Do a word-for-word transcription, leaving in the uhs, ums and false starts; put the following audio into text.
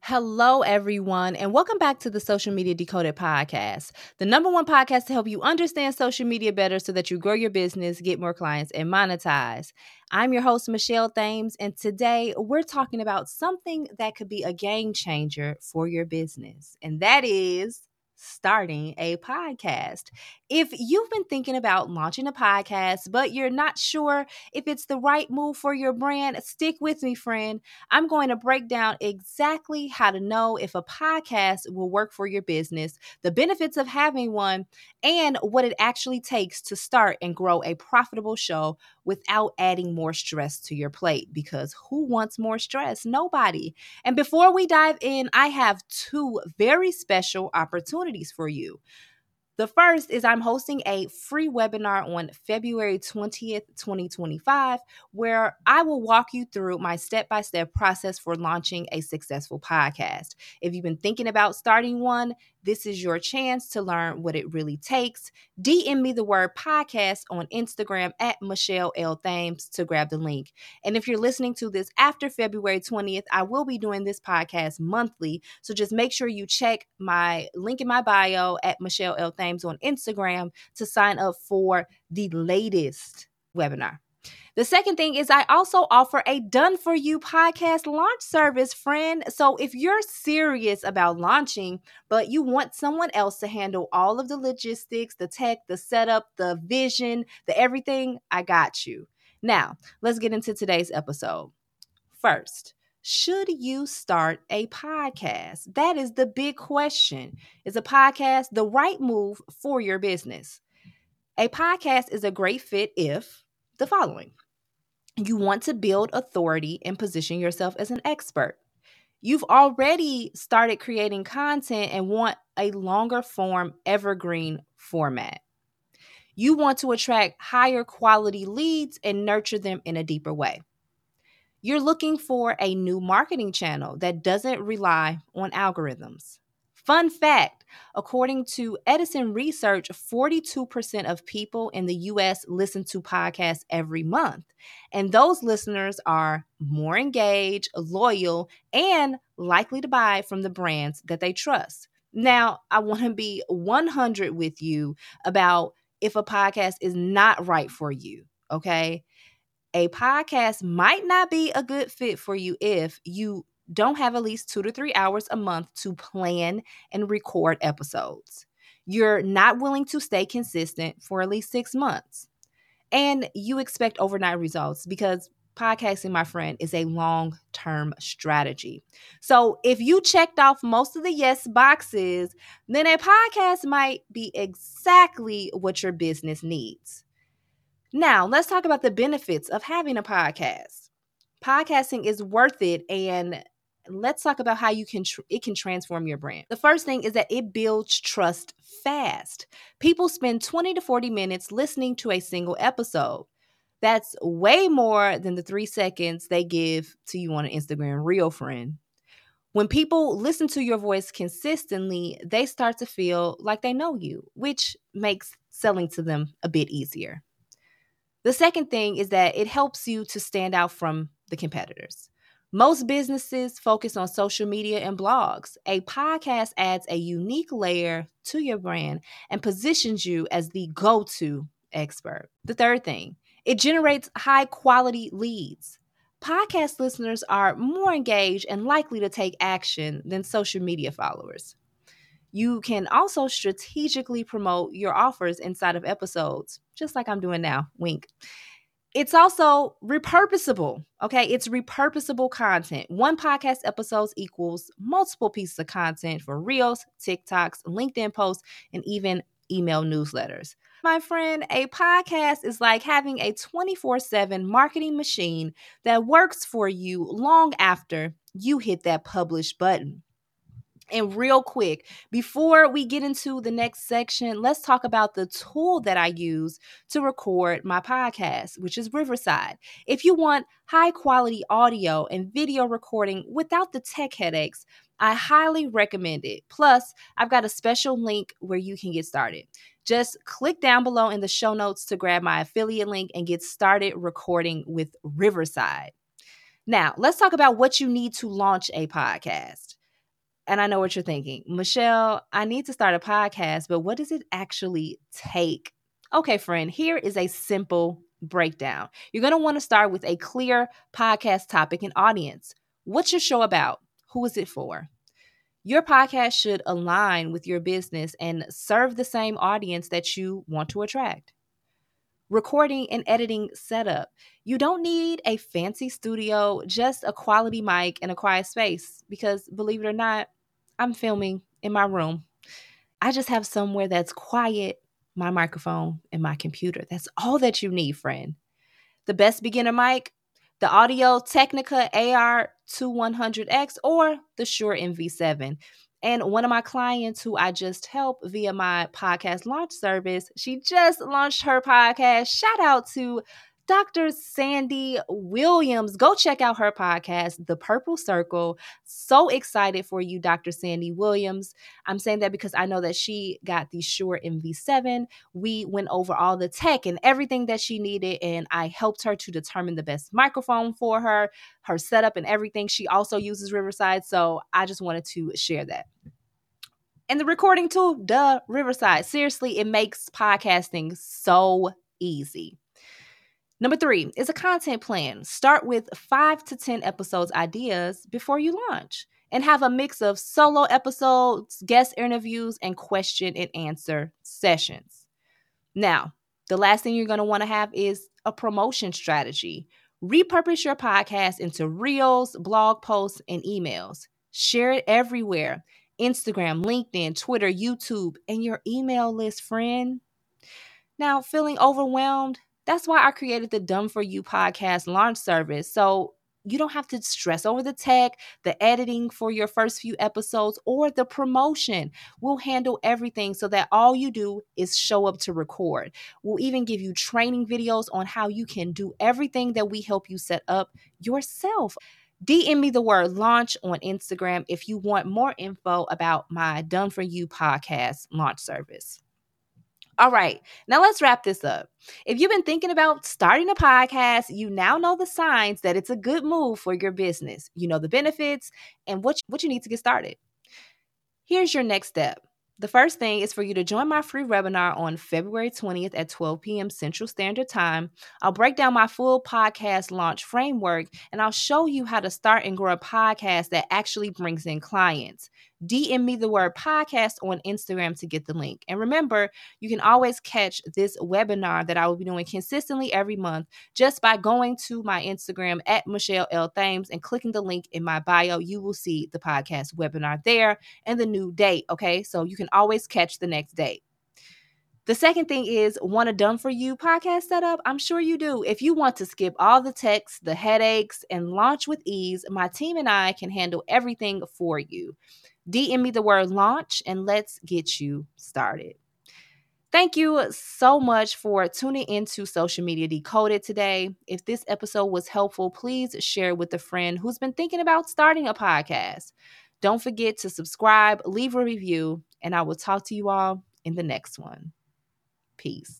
Hello, everyone, and welcome back to the Social Media Decoded podcast, the number one podcast to help you understand social media better so that you grow your business, get more clients, and monetize. I'm your host, Michelle Thames, and today we're talking about something that could be a game changer for your business, and that is starting a podcast. If you've been thinking about launching a podcast, but you're not sure if it's the right move for your brand, stick with me, friend. I'm going to break down exactly how to know if a podcast will work for your business, the benefits of having one, and what it actually takes to start and grow a profitable show without adding more stress to your plate. Because who wants more stress? Nobody. And before we dive in, I have two very special opportunities for you. The first is I'm hosting a free webinar on February twentieth, twenty twenty-five, where I will walk you through my step-by-step process for launching a successful podcast. If you've been thinking about starting one, this is your chance to learn what it really takes. D M me the word podcast on Instagram at Michelle L. Thames to grab the link. And if you're listening to this after February twentieth, I will be doing this podcast monthly. So just make sure you check my link in my bio at Michelle L. Thames on Instagram to sign up for the latest webinar. The second thing is I also offer a done-for-you podcast launch service, friend. So if you're serious about launching, but you want someone else to handle all of the logistics, the tech, the setup, the vision, the everything, I got you. Now, let's get into today's episode. First, should you start a podcast? That is the big question. Is a podcast the right move for your business? A podcast is a great fit if the following. You want to build authority and position yourself as an expert. You've already started creating content and want a longer form evergreen format. You want to attract higher quality leads and nurture them in a deeper way. You're looking for a new marketing channel that doesn't rely on algorithms. Fun fact, according to Edison Research, forty-two percent of people in the U S listen to podcasts every month. And those listeners are more engaged, loyal, and likely to buy from the brands that they trust. Now, I want to be one hundred with you about if a podcast is not right for you, okay? A podcast might not be a good fit for you if you don't have at least two to three hours a month to plan and record episodes. You're not willing to stay consistent for at least six months. And you expect overnight results because podcasting, my friend, is a long-term strategy. So if you checked off most of the yes boxes, then a podcast might be exactly what your business needs. Now, let's talk about the benefits of having a podcast. Podcasting is worth it, and let's talk about how you can tr- it can transform your brand. The first thing is that it builds trust fast. People spend twenty to forty minutes listening to a single episode. That's way more than the three seconds they give to you on an Instagram reel, friend. When people listen to your voice consistently, they start to feel like they know you, which makes selling to them a bit easier. The second thing is that it helps you to stand out from the competitors. Most businesses focus on social media and blogs. A podcast adds a unique layer to your brand and positions you as the go-to expert. The third thing, it generates high quality leads. Podcast listeners are more engaged and likely to take action than social media followers. You can also strategically promote your offers inside of episodes, just like I'm doing now, wink. It's also repurposable, okay? It's repurposable content. One podcast episode equals multiple pieces of content for Reels, TikToks, LinkedIn posts, and even email newsletters. My friend, a podcast is like having a twenty-four seven marketing machine that works for you long after you hit that publish button. And real quick, before we get into the next section, let's talk about the tool that I use to record my podcast, which is Riverside. If you want high quality audio and video recording without the tech headaches, I highly recommend it. Plus, I've got a special link where you can get started. Just click down below in the show notes to grab my affiliate link and get started recording with Riverside. Now, let's talk about what you need to launch a podcast. And I know what you're thinking. Michelle, I need to start a podcast, but what does it actually take? Okay, friend, here is a simple breakdown. You're going to want to start with a clear podcast topic and audience. What's your show about? Who is it for? Your podcast should align with your business and serve the same audience that you want to attract. Recording and editing setup. You don't need a fancy studio, just a quality mic and a quiet space because, believe it or not, I'm filming in my room. I just have somewhere that's quiet, my microphone, and my computer. That's all that you need, friend. The best beginner mic, the Audio Technica A R twenty-one hundred X or the Shure M V seven. And one of my clients who I just helped via my podcast launch service, she just launched her podcast. Shout out to Doctor Sandy Williams. Go check out her podcast, The Purple Circle. So excited for you, Doctor Sandy Williams. I'm saying that because I know that she got the Shure M V seven. We went over all the tech and everything that she needed, and I helped her to determine the best microphone for her, her setup and everything. She also uses Riverside, so I just wanted to share that. And the recording tool, duh, Riverside. Seriously, it makes podcasting so easy. Number three is a content plan. Start with five to ten episodes ideas before you launch and have a mix of solo episodes, guest interviews, and question and answer sessions. Now, the last thing you're going to want to have is a promotion strategy. Repurpose your podcast into reels, blog posts, and emails. Share it everywhere. Instagram, LinkedIn, Twitter, YouTube, and your email list, friend. Now, feeling overwhelmed? That's why I created the Done For You podcast launch service. So you don't have to stress over the tech, the editing for your first few episodes, or the promotion. We'll handle everything so that all you do is show up to record. We'll even give you training videos on how you can do everything that we help you set up yourself. D M me the word launch on Instagram if you want more info about my Done For You podcast launch service. All right, now let's wrap this up. If you've been thinking about starting a podcast, you now know the signs that it's a good move for your business. You know the benefits and what, what you need to get started. Here's your next step. The first thing is for you to join my free webinar on February twentieth at twelve p.m. Central Standard Time. I'll break down my full podcast launch framework, and I'll show you how to start and grow a podcast that actually brings in clients. D M me the word podcast on Instagram to get the link. And remember, you can always catch this webinar that I will be doing consistently every month just by going to my Instagram at Michelle L. Thames and clicking the link in my bio. You will see the podcast webinar there and the new date, okay? So you can always catch the next date. The second thing is, want a Done For You podcast setup? I'm sure you do. If you want to skip all the texts, the headaches, and launch with ease, my team and I can handle everything for you. D M me the word launch and let's get you started. Thank you so much for tuning into Social Media Decoded today. If this episode was helpful, please share it with a friend who's been thinking about starting a podcast. Don't forget to subscribe, leave a review, and I will talk to you all in the next one. Peace.